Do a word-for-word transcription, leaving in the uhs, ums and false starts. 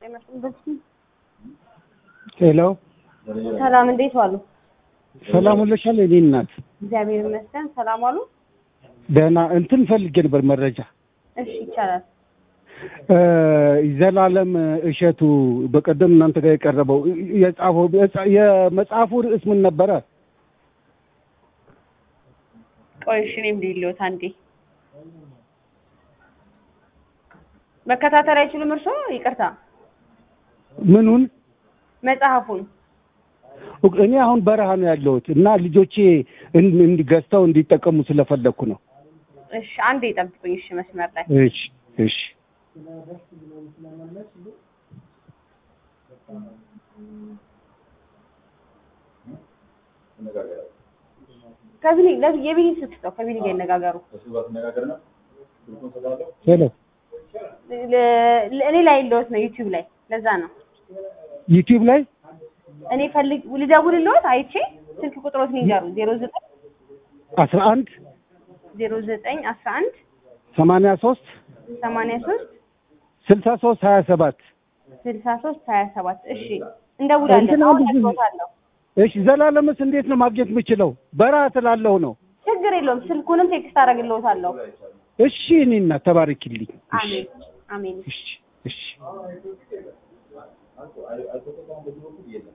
ሄሎ ሰላም እንዴት ዋሉ? ሰላም ወለሻለ እኔ እናት እግዚአብሔር ይመስገን ሰላም ዋሉ። ደህና እንትን ፈልጌ ነበር መረጃ። እሺ ይቻላል። ዘላለም እሸቱ በቀደም እናንተ ጋር የቀረበው የጻፈው የመጽሐፉ ርዕስ ምን ነበረ? ቆይ እሺ እኔም ሊሎት አንዴ መከታተል አይችልም እርሶ? ይቅርታ ምኑን? መጽሐፉን እኔ አሁን በረሃ ነው ያለሁት እና ልጆቼ እንዲገዝተው እንዲጠቀሙ ስለፈለኩ ነው። እሺ አንዴ ጠብቁኝ። እሺ መስመር ላይ እሺ እሺ ከቢሊ ለዚህ የቢሊ ስትጠው ከቢሊ ጋር ይነጋገሩ። ሄሎ እኔ ላይ ለውት ነው ዩቲዩብ ላይ ለዛ ነው ዩቲዩብ ላይ እኔ ፈልግ ልደውልልዎት አይቼ ስልክ ቁጥሮት ንገሩ ዜሮ ዘጠኝ አስራ አንድ ዜሮ ዘጠኝ አስራ አንድ ሰማንያ ሶስት ሰማንያ ሶስት ስልሳ ሶስት ሀያ ሰባት ስልሳ ሶስት ሀያ ሰባት እሺ እንደውላለን። አውቃለሁ። እሺ ዘላለምስ እንዴት ነው ማግኘት የምችለው? በረሃ ስላለሁ ነው። ችግር የለውም ስልኩንም ቴክስት አደርግልዎታለሁ። እሺ እኔና ተባረክልኝ። አሜን አሜን። እሺ እሺ